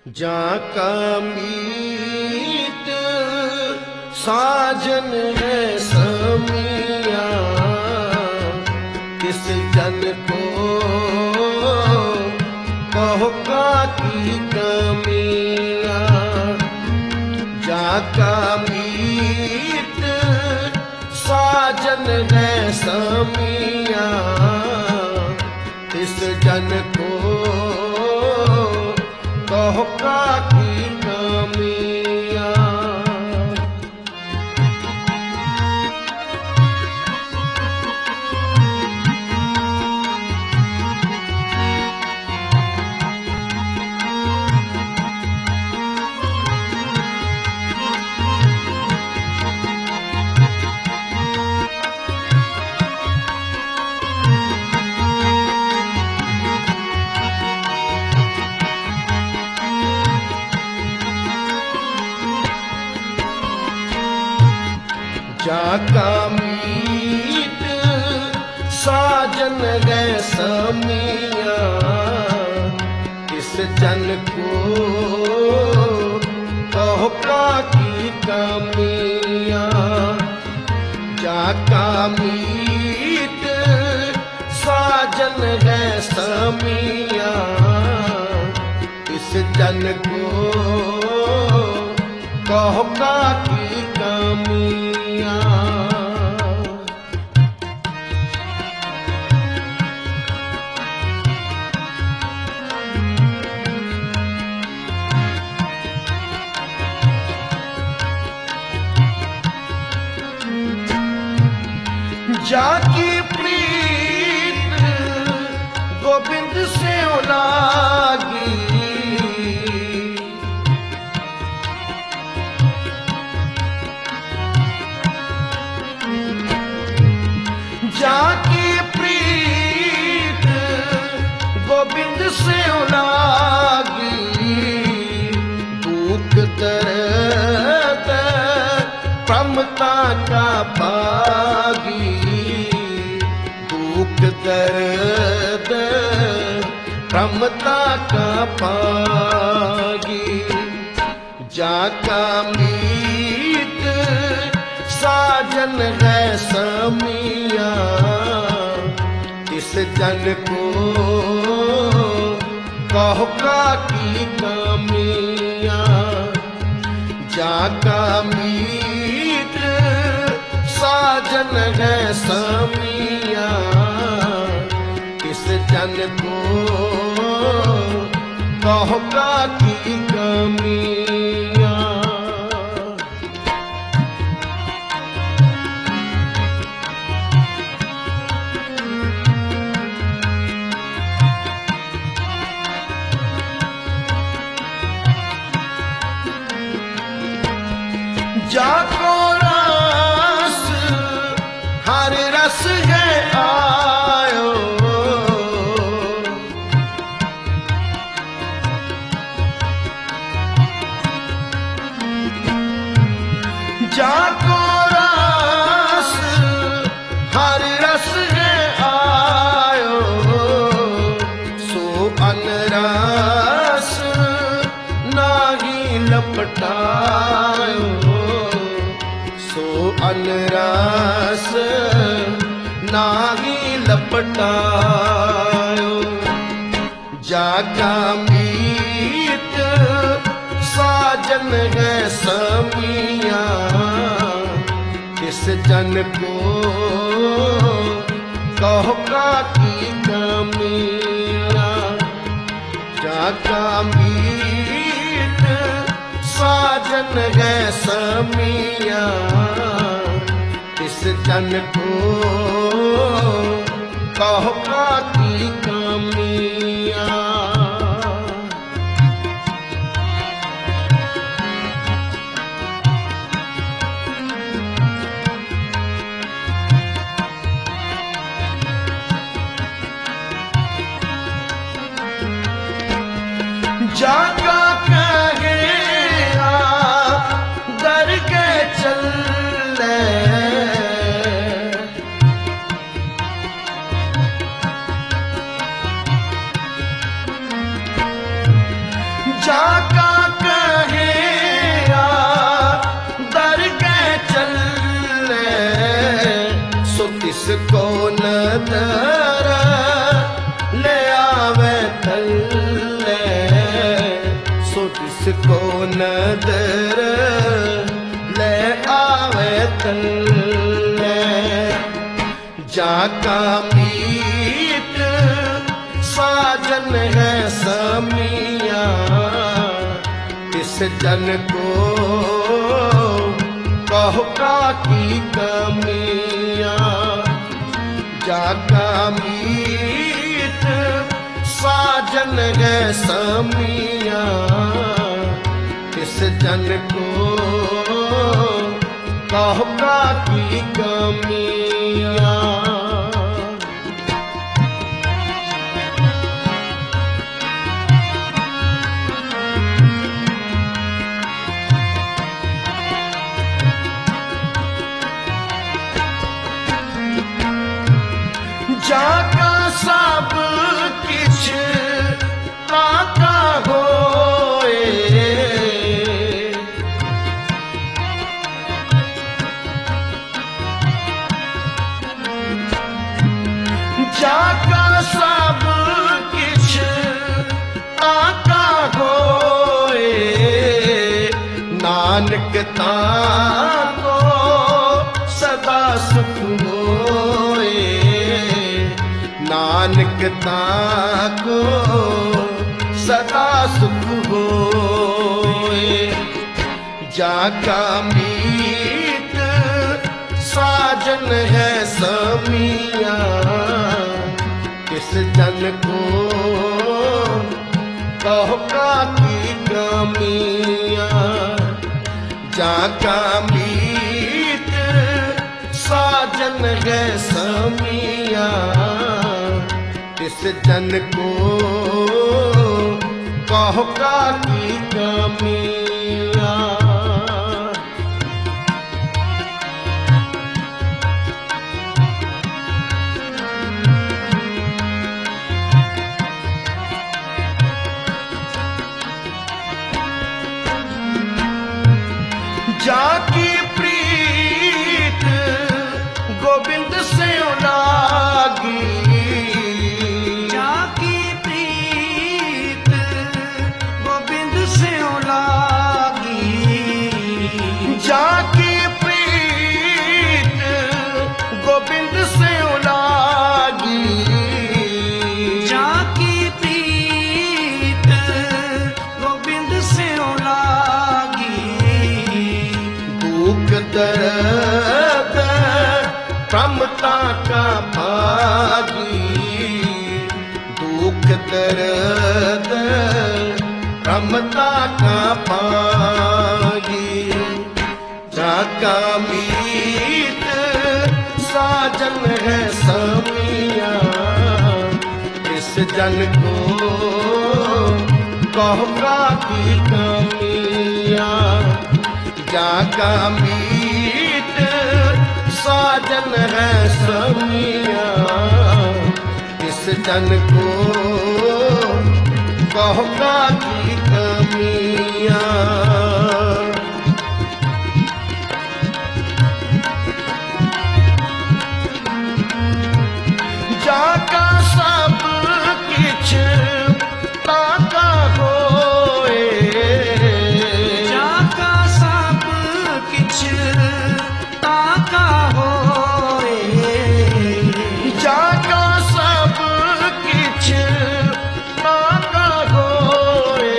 जाका मीत साजन है समिया, किस जन को कहो का की कमिया। जाका मीत साजन है समिया, किस जन को कहो का की कमिया। जाका मीत साजन है समिया, किस जन को कहो का की कमिया। जाका मीत साजन है समिया, किस जन को कहो का की कमिया। जाकी प्रीत गोविंद से लागी, जाकी प्रीत गोविंद से लागी। दुख दर्द प्रमता का पागी, दुख दर्द प्रमता का पागी। जाका मीत साजन है समिया, इस जन को कहो का की कमिया। जाका मीत साजन है समिया, इस जन को कहो का की कमिया। जाको रस हर रस है आयो, जाको रस हर रस है आयो। सो अनरस नाही लपटायो, सो अनरस नाही लपटायो। जाका मीत साजन है समिया, किस जन को कहो का की कमिया। जाका मीत साजन है समिया, किस जन को कहो का की कमिया। जाका कहे दर के चले, जाका नदर ले आवे थल्ले सो जिसको नदर ले आवे थल्ले जाका मीत साजन है समिया इस जन को कहो का की कमिया जाका मीत साजन है समिया इस जन को कहो का की कमिया जाका सब किछ ताका होए जाका सब किछ ताका होए नानक ताको सदा सुख होए नानक ताको सदा सुख होए जाका मीत साजन है समिया किस जन को कहो का की कमिया जाका मीत साजन है समिया इस जन को कहो का की कमिया जाकी प्रीत गोविंद से लागी जाकी प्रीत गोविंद से लागी जाकी प्रीत गोविंद से लागी दुख दर्द प्रमता का भागी दुख दर्द प्रमता का भागी जाका मीत साजन है समिया इस जन को कहो का की कमिया जाका मीत साजन है समिया इस जन को कहो का की कमिया जाका सब किछ ताका होए जाका सब किछ ताका होए जाका सब किछ ताका होए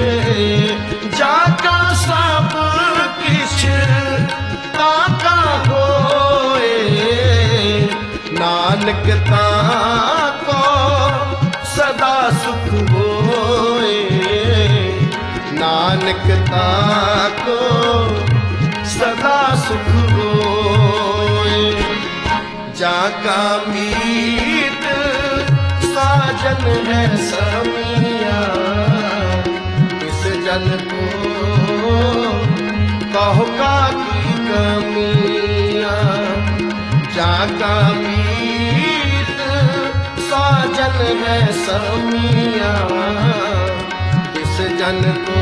जाका सब किछ ताका होए नानक ताको सदा सुख होए नानक ताको सदा सुख होए जाका मीत साजन है समिया इस जन को कहो का की कमिया जाका मीत साजन है समिया इस जन को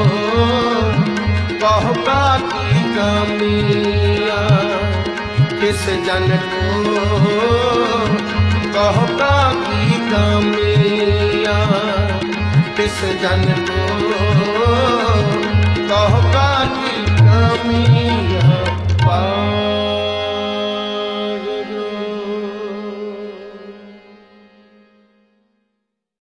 कहो का की कमिया किस जन को कहो का की कमियां तिस जन को कहो का की कमियां